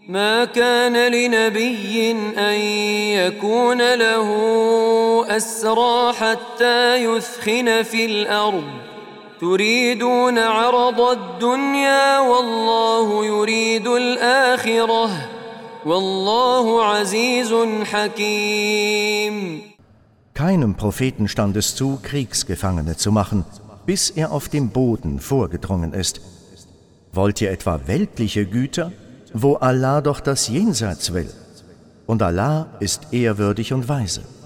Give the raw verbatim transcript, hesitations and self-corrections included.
ما كان لنبي أن يكون له أسرى حتى يثخن في الأرض تريدون عرض الدنيا والله يريد الآخرة والله عزيز حكيم. Keinem Propheten stand es zu, Kriegsgefangene zu machen, bis er auf dem Boden vorgedrungen ist. Wollt ihr etwa weltliche Güter, wo Allah doch das Jenseits will? Und Allah ist ehrwürdig und weise.